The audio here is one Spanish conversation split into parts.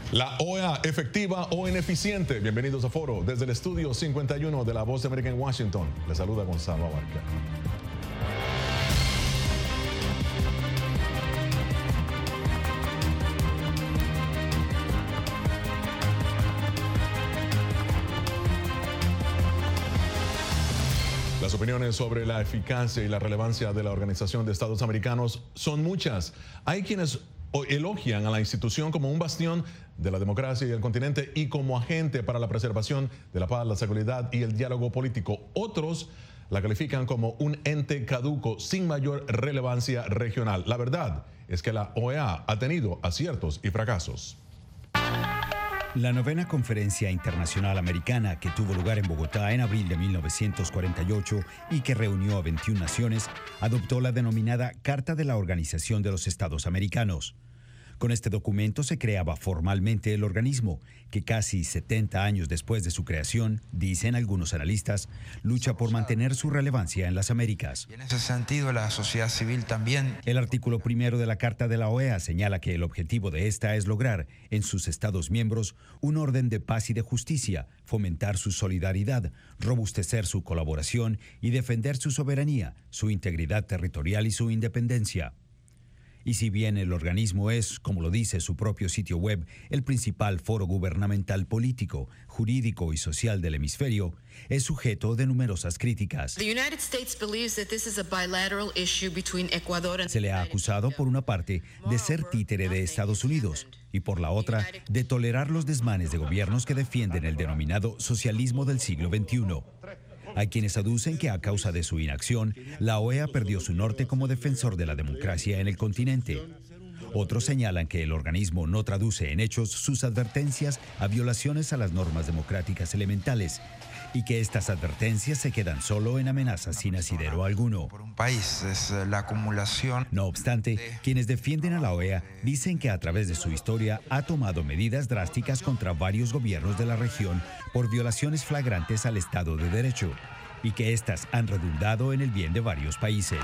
La OEA, efectiva o ineficiente. Bienvenidos a Foro desde el estudio 51 de La Voz de América en Washington. Les saluda Gonzalo Abarca. Las opiniones sobre la eficacia y la relevancia de la Organización de Estados Americanos son muchas. Hay quienes elogian a la institución como un bastión de la democracia y el continente y como agente para la preservación de la paz, la seguridad y el diálogo político. Otros la califican como un ente caduco sin mayor relevancia regional. La verdad es que la OEA ha tenido aciertos y fracasos. La novena Conferencia Internacional Americana, que tuvo lugar en Bogotá en abril de 1948 y que reunió a 21 naciones, adoptó la denominada Carta de la Organización de los Estados Americanos. Con este documento se creaba formalmente el organismo, que casi 70 años después de su creación, dicen algunos analistas, lucha por mantener su relevancia en las Américas. Y en ese sentido, la sociedad civil también. El artículo primero de la Carta de la OEA señala que el objetivo de esta es lograr, en sus Estados miembros, un orden de paz y de justicia, fomentar su solidaridad, robustecer su colaboración y defender su soberanía, su integridad territorial y su independencia. Y si bien el organismo es, como lo dice su propio sitio web, el principal foro gubernamental político, jurídico y social del hemisferio, es sujeto de numerosas críticas. Se le ha acusado, por una parte, de ser títere de Estados Unidos y, por la otra, de tolerar los desmanes de gobiernos que defienden el denominado socialismo del siglo XXI. Hay quienes aducen que a causa de su inacción, la OEA perdió su norte como defensor de la democracia en el continente. Otros señalan que el organismo no traduce en hechos sus advertencias a violaciones a las normas democráticas elementales y que estas advertencias se quedan solo en amenazas sin asidero alguno. Por un país es la acumulación. No obstante, quienes defienden a la OEA dicen que a través de su historia ha tomado medidas drásticas contra varios gobiernos de la región por violaciones flagrantes al Estado de Derecho y que éstas han redundado en el bien de varios países.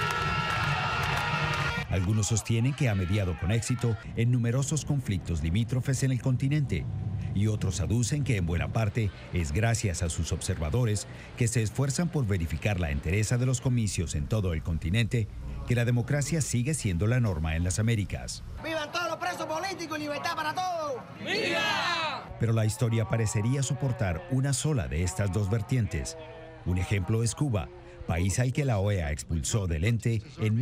Algunos sostienen que ha mediado con éxito en numerosos conflictos limítrofes en el continente y otros aducen que en buena parte es gracias a sus observadores que se esfuerzan por verificar la entereza de los comicios en todo el continente que la democracia sigue siendo la norma en las Américas. ¡Vivan todos los presos políticos y libertad para todos! ¡Viva! Pero la historia parecería soportar una sola de estas dos vertientes. Un ejemplo es Cuba, país al que la OEA expulsó del ente en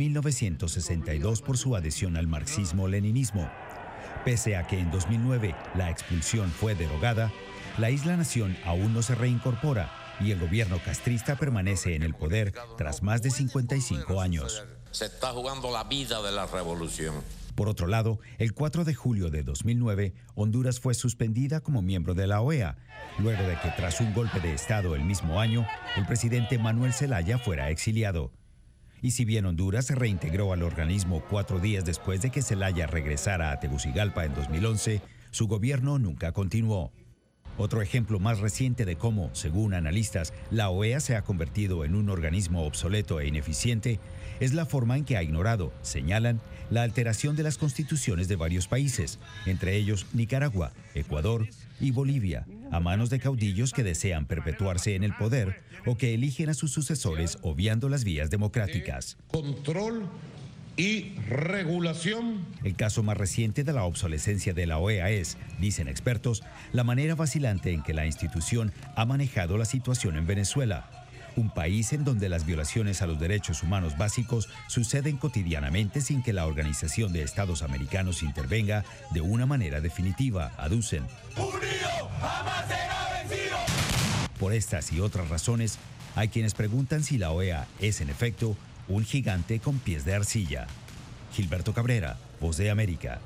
1962 por su adhesión al marxismo-leninismo. Pese a que en 2009 la expulsión fue derogada, la isla-nación aún no se reincorpora y el gobierno castrista permanece en el poder tras más de 55 años. Se está jugando la vida de la revolución. Por otro lado, el 4 de julio de 2009, Honduras fue suspendida como miembro de la OEA, luego de que tras un golpe de Estado el mismo año, el presidente Manuel Zelaya fuera exiliado. Y si bien Honduras se reintegró al organismo 4 días después de que Zelaya regresara a Tegucigalpa en 2011, su gobierno nunca continuó. Otro ejemplo más reciente de cómo, según analistas, la OEA se ha convertido en un organismo obsoleto e ineficiente es la forma en que ha ignorado, señalan, la alteración de las constituciones de varios países, entre ellos Nicaragua, Ecuador y Bolivia, a manos de caudillos que desean perpetuarse en el poder o que eligen a sus sucesores obviando las vías democráticas. Control y regulación. El caso más reciente de la obsolescencia de la OEA es, dicen expertos, la manera vacilante en que la institución ha manejado la situación en Venezuela, un país en donde las violaciones a los derechos humanos básicos suceden cotidianamente sin que la Organización de Estados Americanos intervenga de una manera definitiva, aducen. ¡Unido jamás será vencido! Por estas y otras razones, hay quienes preguntan si la OEA es en efecto un gigante con pies de arcilla. Gilberto Cabrera, Voz de América.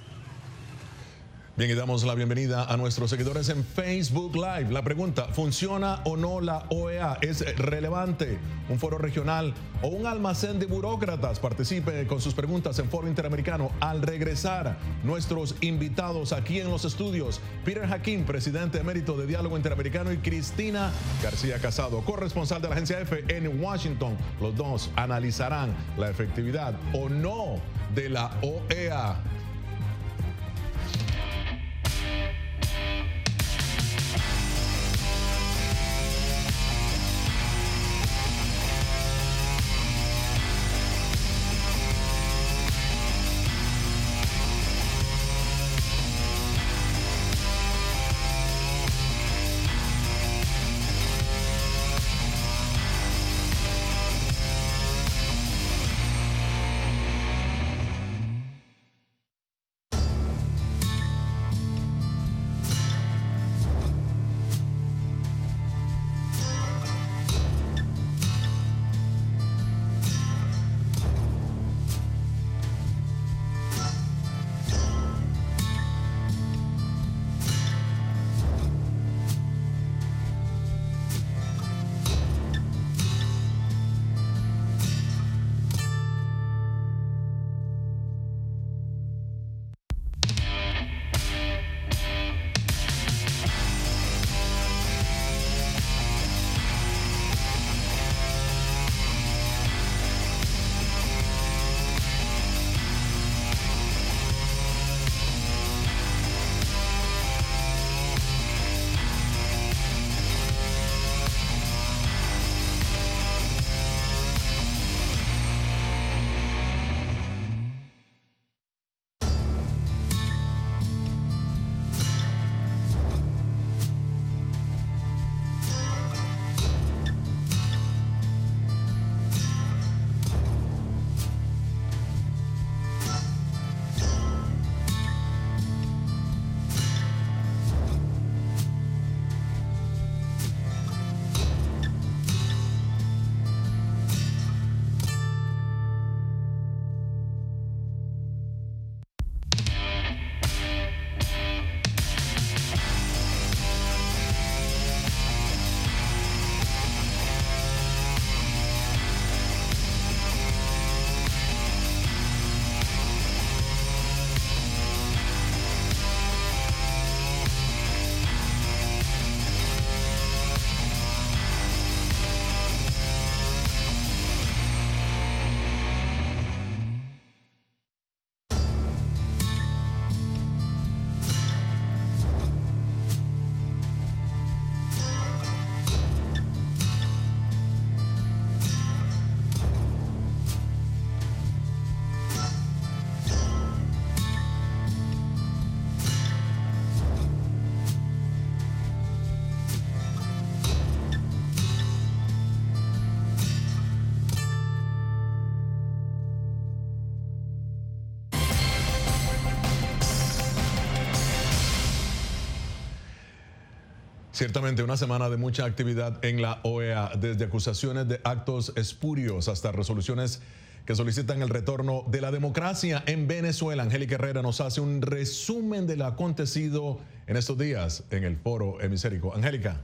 Bien, y damos la bienvenida a nuestros seguidores en Facebook Live. La pregunta, ¿funciona o no la OEA? ¿Es relevante un foro regional o un almacén de burócratas? Participe con sus preguntas en Foro Interamericano. Al regresar, nuestros invitados aquí en los estudios, Peter Hakim, presidente emérito de Diálogo Interamericano, y Cristina García Casado, corresponsal de la Agencia EFE en Washington. Los dos analizarán la efectividad o no de la OEA. Ciertamente una semana de mucha actividad en la OEA, desde acusaciones de actos espurios hasta resoluciones que solicitan el retorno de la democracia en Venezuela. Angélica Herrera nos hace un resumen de lo acontecido en estos días en el Foro Hemisférico. Angélica.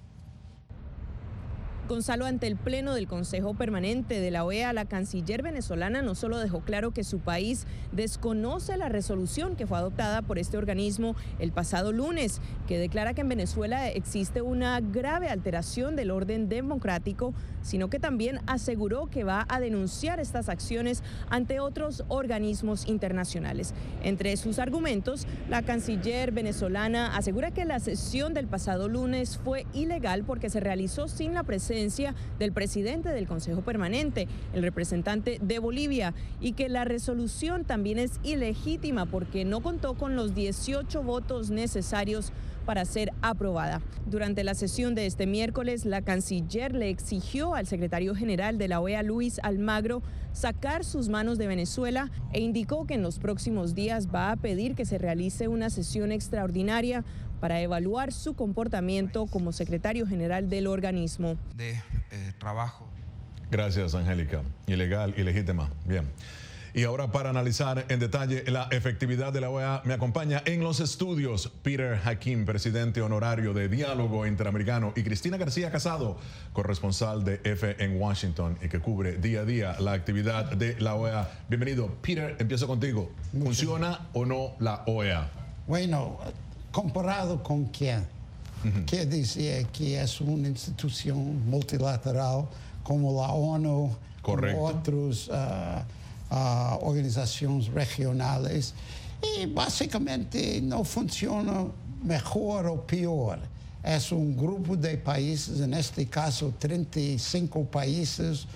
Gonzalo, ante el Pleno del Consejo Permanente de la OEA, la canciller venezolana no solo dejó claro que su país desconoce la resolución que fue adoptada por este organismo el pasado lunes, que declara que en Venezuela existe una grave alteración del orden democrático, sino que también aseguró que va a denunciar estas acciones ante otros organismos internacionales. Entre sus argumentos, la canciller venezolana asegura que la sesión del pasado lunes fue ilegal porque se realizó sin la presencia del presidente del Consejo Permanente, el representante de Bolivia, y que la resolución también es ilegítima porque no contó con los 18 votos necesarios para ser aprobada. Durante la sesión de este miércoles, la canciller le exigió al secretario general de la OEA, Luis Almagro, sacar sus manos de Venezuela e indicó que en los próximos días va a pedir que se realice una sesión extraordinaria para evaluar su comportamiento como secretario general del organismo. Trabajo. Gracias, Angélica. Ilegal, ilegítima. Bien. Y ahora, para analizar en detalle la efectividad de la OEA, me acompaña en los estudios Peter Hakim, presidente honorario de Diálogo Interamericano, y Cristina García Casado, corresponsal de EFE en Washington y que cubre día a día la actividad de la OEA. Bienvenido. Peter, empiezo contigo. ¿Funciona o no la OEA? Bueno, ¿comparado con quién? ¿Qué decía? Que es una institución multilateral como la ONU, correcto, como otros organizaciones regionales, y básicamente no funciona mejor o peor. Es un grupo de países, en este caso 35 países,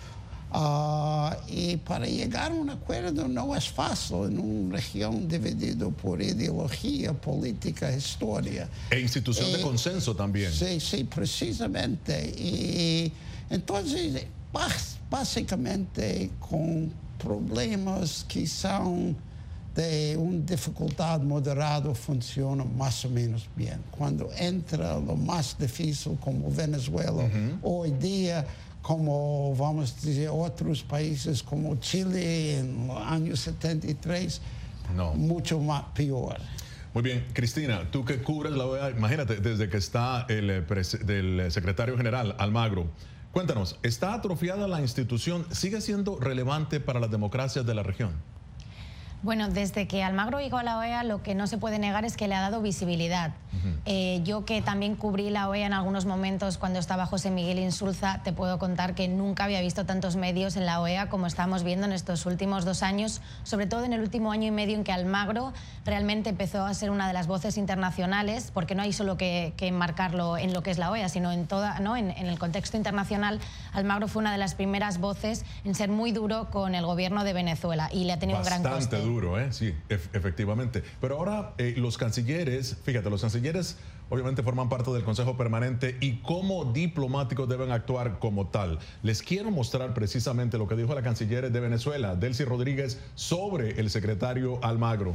y para llegar a un acuerdo no es fácil en una región dividida por ideología, política, historia. E institución de consenso también. Sí, sí, precisamente. Y entonces, básicamente, con problemas que son de una dificultad moderada, funciona más o menos bien. Cuando entra lo más difícil, como Venezuela, hoy día, como vamos a decir otros países como Chile en los años 73, mucho más peor. Muy bien, Cristina, tú que cubres la OEA, imagínate, desde que está del secretario general Almagro, cuéntanos, ¿está atrofiada la institución? ¿Sigue siendo relevante para las democracias de la región? Bueno, desde que Almagro llegó a la OEA, lo que no se puede negar es que le ha dado visibilidad. Yo, que también cubrí la OEA en algunos momentos cuando estaba José Miguel Insulza, te puedo contar que nunca había visto tantos medios en la OEA como estamos viendo en estos últimos 2 años, sobre todo en el último año y medio en que Almagro realmente empezó a ser una de las voces internacionales, porque no hay solo que enmarcarlo en lo que es la OEA, sino en el contexto internacional. Almagro fue una de las primeras voces en ser muy duro con el gobierno de Venezuela y le ha tenido un gran coste. Bastante duro, sí, efectivamente. Pero ahora los cancilleres, fíjate, los cancilleres obviamente forman parte del Consejo Permanente y como diplomáticos deben actuar como tal. Les quiero mostrar precisamente lo que dijo la canciller de Venezuela, Delcy Rodríguez, sobre el secretario Almagro.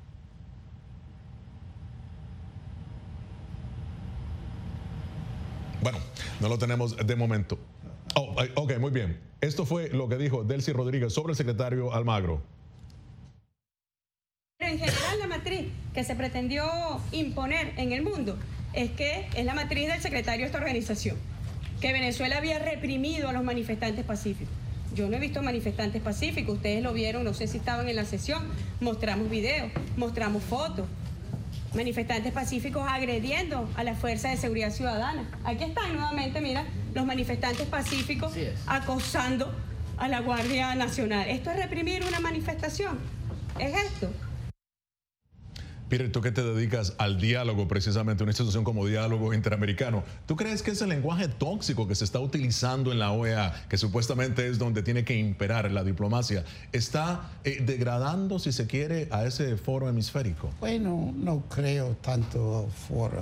Bueno, no lo tenemos de momento. Ok, muy bien. Esto fue lo que dijo Delcy Rodríguez sobre el secretario Almagro. En general, la matriz que se pretendió imponer en el mundo es que es la matriz del secretario de esta organización, que Venezuela había reprimido a los manifestantes pacíficos. Yo no he visto manifestantes pacíficos, ustedes lo vieron, no sé si estaban en la sesión, mostramos videos, mostramos fotos. Manifestantes pacíficos agrediendo a la Fuerza de Seguridad Ciudadana. Aquí están nuevamente, mira, los manifestantes pacíficos acosando a la Guardia Nacional. ¿Esto es reprimir una manifestación? ¿Es esto? Peter, tú que te dedicas al diálogo, precisamente una institución como Diálogo Interamericano, ¿tú crees que ese lenguaje tóxico que se está utilizando en la OEA, que supuestamente es donde tiene que imperar la diplomacia, está degradando, si se quiere, a ese foro hemisférico? Bueno, no creo tanto foro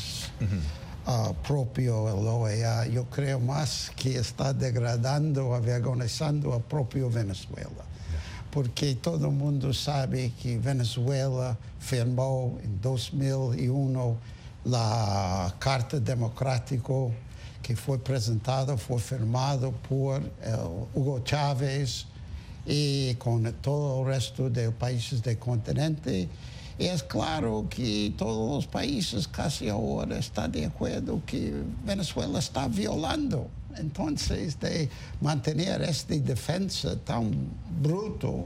propio de la OEA. Yo creo más que está degradando, avergonzando al propio Venezuela. Porque todo el mundo sabe que Venezuela firmó en 2001 la Carta Democrática que fue presentada, fue firmado por Hugo Chávez y con todo el resto de países del continente. Y es claro que todos los países casi ahora están de acuerdo que Venezuela está violando. Entonces, de mantener esta defensa tan bruto,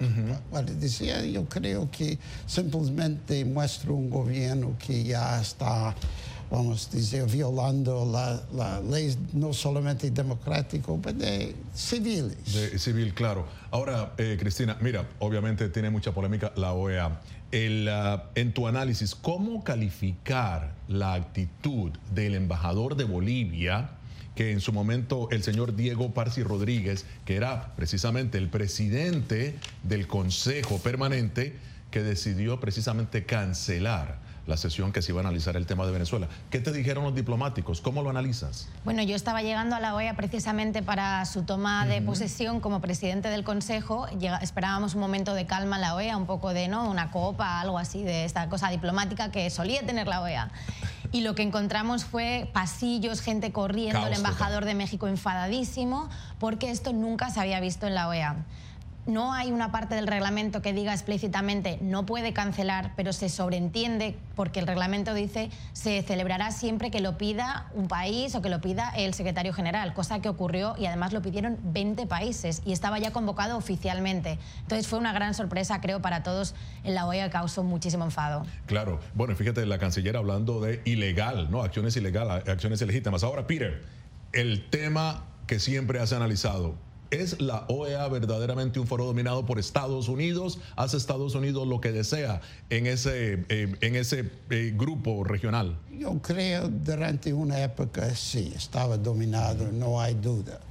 yo creo que simplemente muestra un gobierno que ya está, vamos a decir, violando la ley no solamente democrática, pero de civiles. De civil, claro. Ahora, Cristina, mira, obviamente tiene mucha polémica la OEA. En tu análisis, ¿cómo calificar la actitud del embajador de Bolivia, que en su momento el señor Diego Parsi Rodríguez, que era precisamente el presidente del Consejo Permanente, que decidió precisamente cancelar la sesión que se iba a analizar el tema de Venezuela? ¿Qué te dijeron los diplomáticos? ¿Cómo lo analizas? Bueno, yo estaba llegando a la OEA precisamente para su toma de posesión como presidente del Consejo. Esperábamos un momento de calma en la OEA, un poco de, ¿no?, una copa, algo así, de esta cosa diplomática que solía tener la OEA. Y lo que encontramos fue pasillos, gente corriendo, el embajador de México enfadadísimo, porque esto nunca se había visto en la OEA. No hay una parte del reglamento que diga explícitamente no puede cancelar, pero se sobreentiende, porque el reglamento dice se celebrará siempre que lo pida un país o que lo pida el secretario general, cosa que ocurrió y además lo pidieron 20 países y estaba ya convocado oficialmente. Entonces fue una gran sorpresa, creo, para todos en la OEA, causó muchísimo enfado. Claro. Bueno, fíjate, la canciller hablando de ilegal, ¿no? Acciones ilegales, acciones ilegítimas. Ahora, Peter, el tema que siempre has analizado, ¿es la OEA verdaderamente un foro dominado por Estados Unidos? ¿Hace Estados Unidos lo que desea en ese grupo regional? Yo creo durante una época sí, estaba dominado, no hay duda.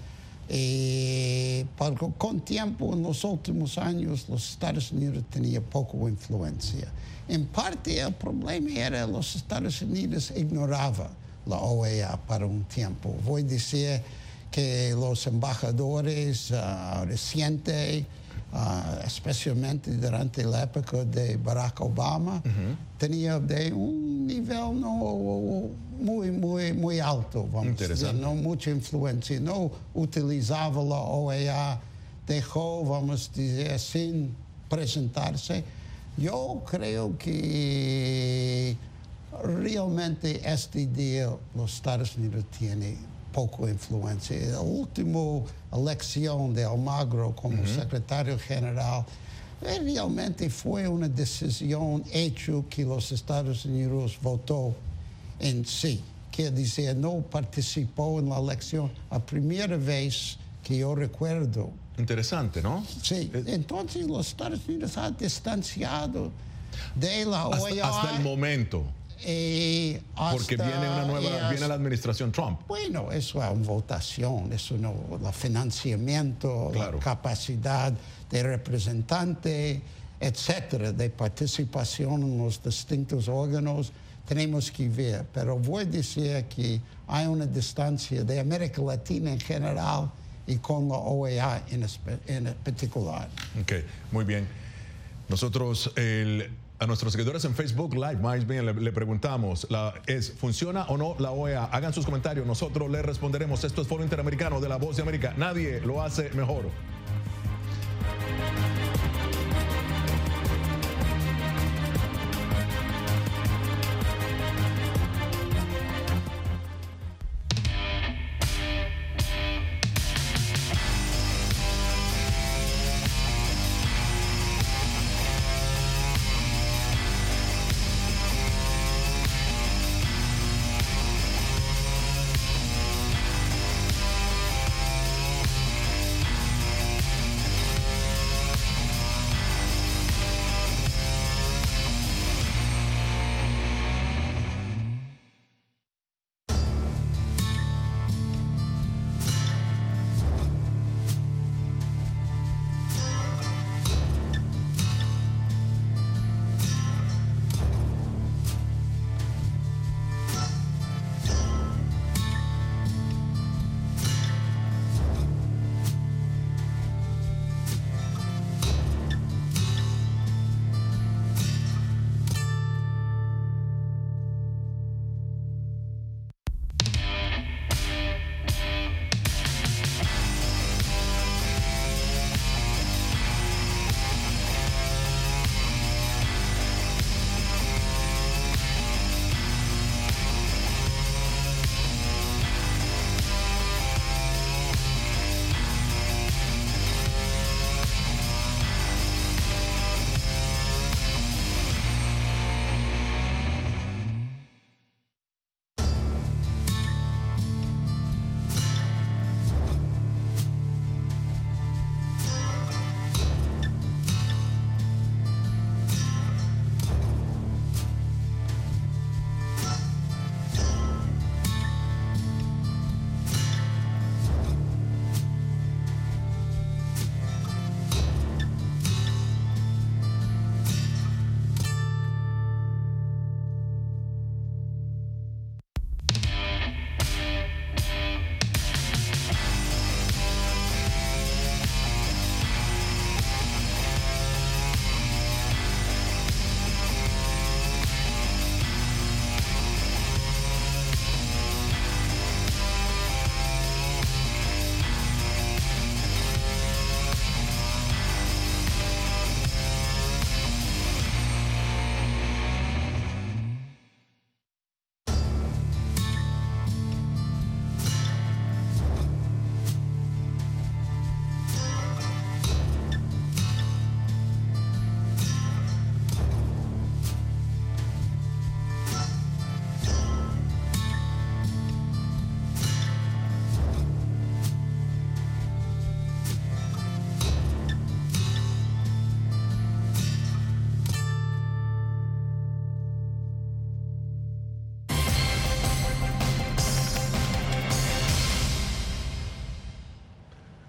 Porque con tiempo, en los últimos años, los Estados Unidos tenían poca influencia. En parte, el problema era que los Estados Unidos ignoraban la OEA para un tiempo. Voy a decir que los embajadores recientes, especialmente durante la época de Barack Obama, tenían de un nivel no muy alto, vamos a decir, no mucha influencia, no utilizaba la OEA, dejó, vamos a decir, sin presentarse. Yo creo que realmente este día los Estados Unidos tienen poca influencia. La última elección de Almagro como secretario general realmente fue una decisión hecha que los Estados Unidos votó en sí. Quiere decir, no participó en la elección a primera vez que yo recuerdo. Interesante, ¿no? Sí. Entonces los Estados Unidos han distanciado de la OEA. Hasta el momento. Porque viene la administración Trump. Bueno, eso es una votación, eso no, el financiamiento, claro, la capacidad de representante, etcétera, de participación en los distintos órganos, tenemos que ver. Pero voy a decir que hay una distancia de América Latina en general y con la OEA en particular. Ok, muy bien. Nosotros, a nuestros seguidores en Facebook Live, más bien le preguntamos, ¿funciona o no la OEA? Hagan sus comentarios, nosotros les responderemos. Esto es Foro Interamericano de La Voz de América. Nadie lo hace mejor.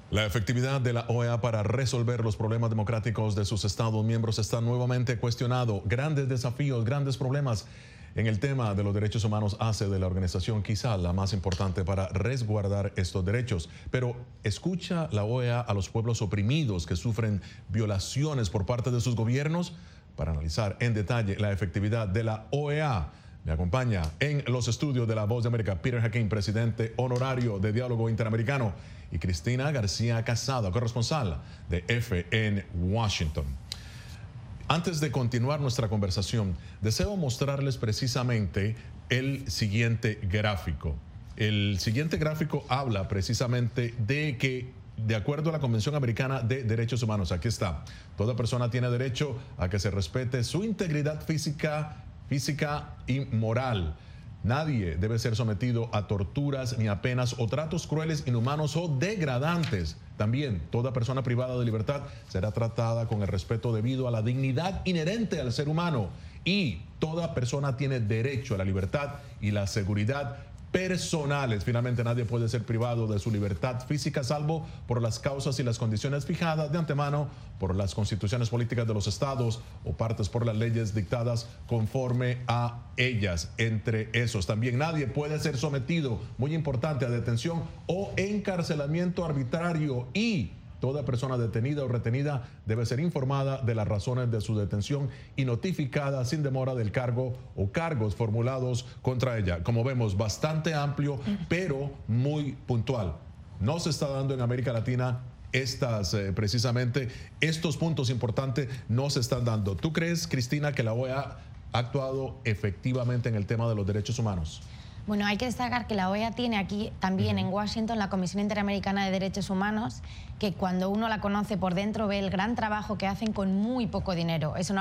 La efectividad de la OEA para resolver los problemas democráticos de sus Estados miembros está nuevamente cuestionado. Grandes desafíos, grandes problemas en el tema de los derechos humanos hace de la organización quizá la más importante para resguardar estos derechos. Pero ¿escucha la OEA a los pueblos oprimidos que sufren violaciones por parte de sus gobiernos? Para analizar en detalle la efectividad de la OEA, me acompaña en los estudios de La Voz de América Peter Hakeem, presidente honorario de Diálogo Interamericano, y Cristina García Casado, corresponsal de EFE en Washington. Antes de continuar nuestra conversación, deseo mostrarles precisamente el siguiente gráfico. El siguiente gráfico habla precisamente de que, de acuerdo a la Convención Americana de Derechos Humanos, aquí está, toda persona tiene derecho a que se respete su integridad física y moral. Nadie debe ser sometido a torturas ni a penas o tratos crueles, inhumanos o degradantes. También, toda persona privada de libertad será tratada con el respeto debido a la dignidad inherente al ser humano. Y toda persona tiene derecho a la libertad y la seguridad personales. Finalmente, nadie puede ser privado de su libertad física salvo por las causas y las condiciones fijadas de antemano por las constituciones políticas de los estados o partes por las leyes dictadas conforme a ellas. Entre esos también nadie puede ser sometido, muy importante, a detención o encarcelamiento arbitrario, y toda persona detenida o retenida debe ser informada de las razones de su detención y notificada sin demora del cargo o cargos formulados contra ella. Como vemos, bastante amplio, pero muy puntual. No se está dando en América Latina precisamente estos puntos importantes no se están dando. ¿Tú crees, Cristina, que la OEA ha actuado efectivamente en el tema de los derechos humanos? Bueno, hay que destacar que la OEA tiene aquí también en Washington la Comisión Interamericana de Derechos Humanos, que cuando uno la conoce por dentro ve el gran trabajo que hacen con muy poco dinero. Es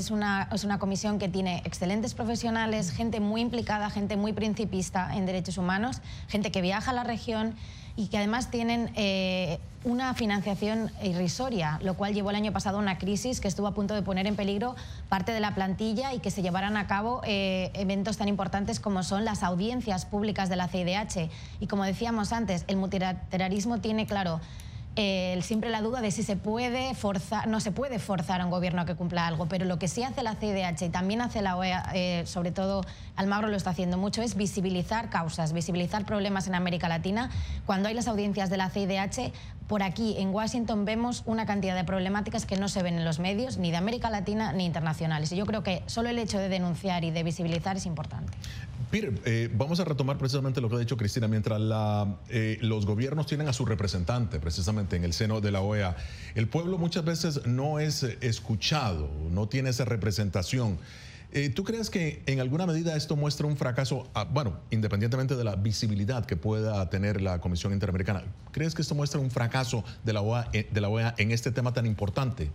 una comisión que tiene excelentes profesionales, gente muy implicada, gente muy principista en derechos humanos, gente que viaja a la región y que además tienen una financiación irrisoria, lo cual llevó el año pasado a una crisis que estuvo a punto de poner en peligro parte de la plantilla y que se llevaran a cabo eventos tan importantes como son las audiencias públicas de la CIDH. Y como decíamos antes, el multilateralismo tiene claro siempre la duda de si se puede forzar, no se puede forzar a un gobierno a que cumpla algo, pero lo que sí hace la CIDH y también hace la OEA, sobre todo Almagro lo está haciendo mucho, es visibilizar causas, visibilizar problemas en América Latina. Cuando hay las audiencias de la CIDH, por aquí en Washington vemos una cantidad de problemáticas que no se ven en los medios, ni de América Latina ni internacionales. Y yo creo que solo el hecho de denunciar y de visibilizar es importante. Peter, vamos a retomar precisamente lo que ha dicho Cristina. Mientras los gobiernos tienen a su representante precisamente en el seno de la OEA, el pueblo muchas veces no es escuchado, no tiene esa representación. ¿Tú crees que en alguna medida esto muestra un fracaso, bueno, independientemente de la visibilidad que pueda tener la Comisión Interamericana? ¿Crees que esto muestra un fracaso de la OEA en este tema tan importante?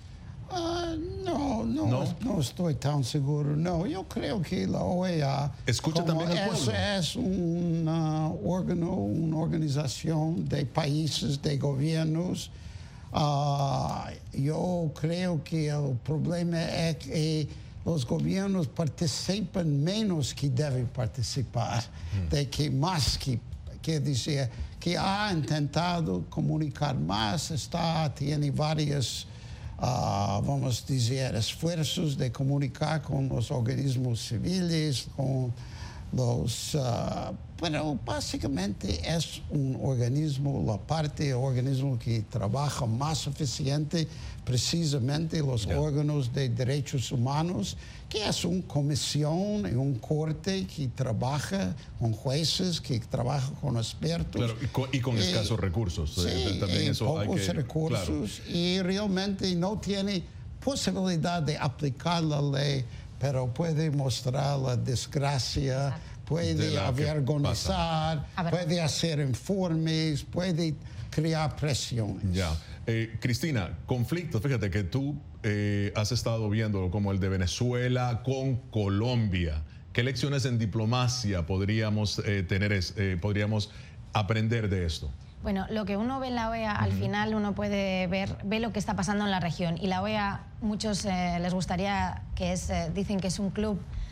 No estoy tan seguro. No, yo creo que la OEA escucha también al pueblo. Es un órgano, una organización de países, de gobiernos. Yo creo que el problema es que los gobiernos participan menos que deben participar, de que más que decir, que ha intentado comunicar más, tiene varias vamos a decir, esfuerzos de comunicar con los organismos civiles, con los... pero básicamente es un organismo, la parte del organismo que trabaja más eficiente, precisamente los órganos de derechos humanos, que es una comisión y un corte que trabaja con jueces, que trabaja con expertos. Claro, y con escasos recursos. Sí, también eso pocos hay que, recursos, claro. Y realmente no tiene posibilidad de aplicar la ley, pero puede mostrar la desgracia, puede avergonzar, puede hacer informes, puede crear presiones. Ya. Cristina, conflictos, fíjate que tú has estado viendo como el de Venezuela con Colombia. ¿Qué lecciones en diplomacia podríamos podríamos aprender de esto? Bueno, lo que uno ve en la OEA, al final uno puede ve lo que está pasando en la región. Y la OEA, muchos les gustaría dicen que es un club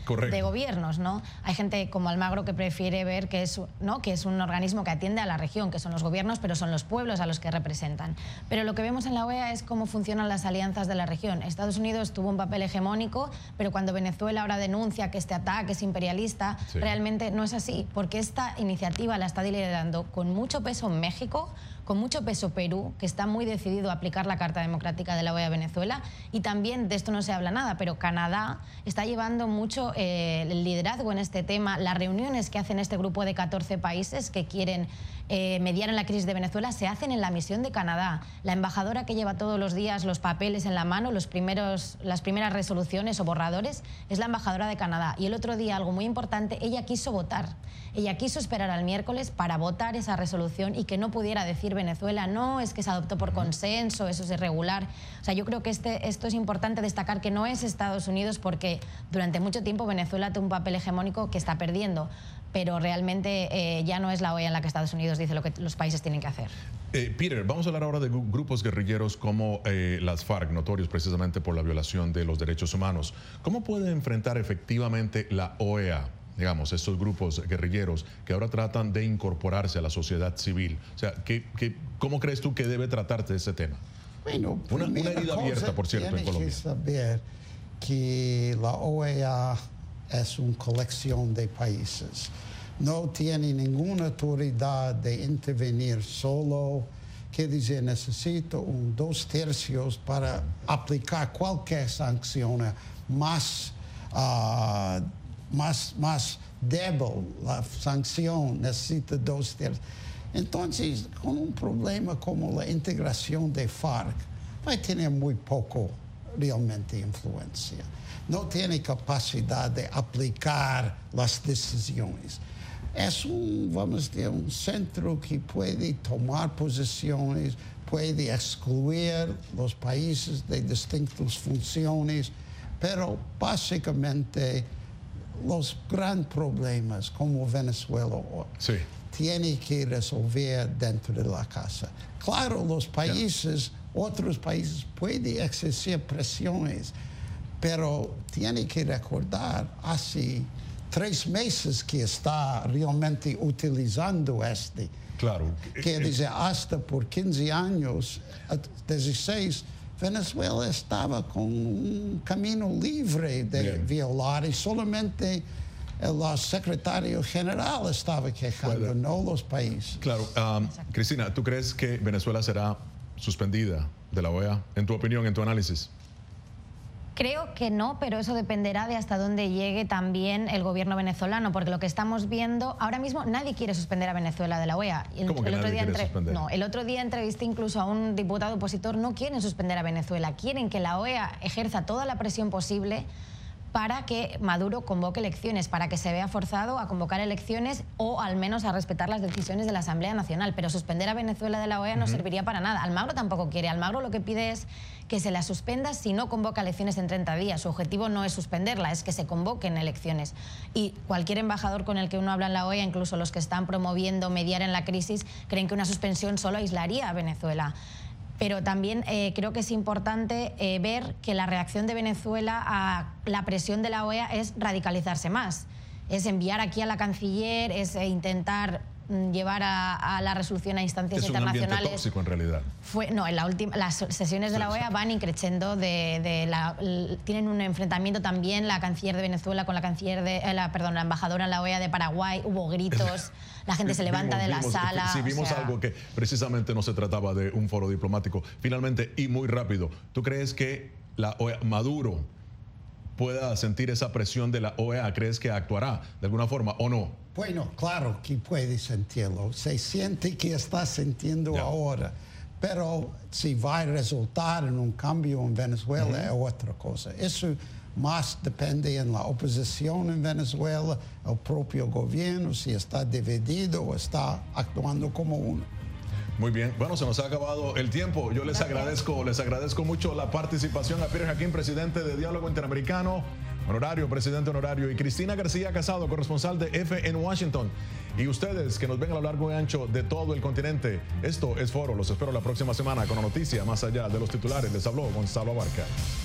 de gobiernos, ¿no? Hay gente como Almagro que prefiere ver que es, ¿no?, que es un organismo que atiende a la región, que son los gobiernos, pero son los pueblos a los que representan. Pero lo que vemos en la OEA es cómo funcionan las alianzas de la región. Estados Unidos tuvo un papel hegemónico, pero cuando Venezuela ahora denuncia que este ataque es imperialista, realmente no es así, porque esta iniciativa la está liderando con mucho peso México, con mucho peso Perú, que está muy decidido a aplicar la Carta Democrática de la OEA a Venezuela, y también, de esto no se habla nada, pero Canadá está llevando mucho el liderazgo en este tema. Las reuniones que hacen este grupo de 14 países que quieren mediar en la crisis de Venezuela se hacen en la misión de Canadá. La embajadora que lleva todos los días los papeles en la mano, las primeras resoluciones o borradores, es la embajadora de Canadá. Y el otro día, algo muy importante, ella quiso votar. Ella quiso esperar al miércoles para votar esa resolución y que no pudiera decir Venezuela, no, es que se adoptó por consenso, eso es irregular. O sea, yo creo que esto es importante destacar, que no es Estados Unidos, porque durante mucho tiempo Venezuela tuvo un papel hegemónico que está perdiendo, pero realmente ya no es la OEA en la que Estados Unidos dice lo que los países tienen que hacer. Peter, vamos a hablar ahora de grupos guerrilleros como las FARC, notorios precisamente por la violación de los derechos humanos. ¿Cómo puede enfrentar efectivamente la OEA, digamos, estos grupos guerrilleros que ahora tratan de incorporarse a la sociedad civil? O sea, ¿cómo crees tú que debe tratarse ese tema? Bueno, una herida abierta, por cierto, en Colombia. Tienes que saber que la OEA es una colección de países. No tiene ninguna autoridad de intervenir solo. Quiere decir, necesita 2/3 para aplicar cualquier sanción más débil. La sanción necesita 2/3. Entonces, con un problema como la integración de FARC, va a tener muy poco realmente influencia. No tiene capacidad de aplicar las decisiones. Es vamos a decir, un centro que puede tomar posiciones, puede excluir los países de distintas funciones, pero básicamente los grandes problemas como Venezuela tiene que resolver dentro de la casa. Claro, los países, otros países pueden ejercer presiones, pero tiene que recordar, hace 3 meses que está realmente utilizando Claro. Que dice, hasta por 15 años, 16, Venezuela estaba con un camino libre de violar y solamente el secretario general estaba quejando, no los países. Claro. Cristina, ¿tú crees que Venezuela será suspendida de la OEA? En tu opinión, en tu análisis. Creo que no, pero eso dependerá de hasta dónde llegue también el gobierno venezolano, porque lo que estamos viendo, ahora mismo nadie quiere suspender a Venezuela de la OEA. ¿Cómo que nadie quiere suspender? No, el otro día entrevisté incluso a un diputado opositor, no quieren suspender a Venezuela, quieren que la OEA ejerza toda la presión posible para que Maduro convoque elecciones, para que se vea forzado a convocar elecciones o al menos a respetar las decisiones de la Asamblea Nacional. Pero suspender a Venezuela de la OEA no serviría para nada. Almagro tampoco quiere. Almagro lo que pide es que se la suspenda si no convoca elecciones en 30 días. Su objetivo no es suspenderla, es que se convoquen elecciones. Y cualquier embajador con el que uno habla en la OEA, incluso los que están promoviendo mediar en la crisis, creen que una suspensión solo aislaría a Venezuela. Pero también creo que es importante ver que la reacción de Venezuela a la presión de la OEA es radicalizarse más. Es enviar aquí a la canciller, es intentar llevar a la resolución a instancias internacionales. Es un ambiente tóxico, en realidad. Las sesiones de la OEA van increciendo, tienen un enfrentamiento también la canciller de Venezuela con la embajadora en la OEA de Paraguay, hubo gritos, la gente se levanta de la sala. Sí, vimos algo que precisamente no se trataba de un foro diplomático. Finalmente, y muy rápido, ¿tú crees que la OEA, Maduro pueda sentir esa presión de la OEA? ¿Crees que actuará de alguna forma o no? Bueno, claro que puede sentirlo. Se siente que está sintiendo ahora. Pero si va a resultar en un cambio en Venezuela es otra cosa. Eso más depende en la oposición en Venezuela, el propio gobierno, si está dividido o está actuando como uno. Muy bien. Bueno, se nos ha acabado el tiempo. Yo les agradezco mucho la participación a Peter Jaquín, presidente de Diálogo Interamericano, honorario, presidente honorario, y Cristina García Casado, corresponsal de EFE en Washington. Y ustedes que nos ven a lo largo y ancho de todo el continente. Esto es Foro. Los espero la próxima semana con la noticia más allá de los titulares. Les habló Gonzalo Abarca.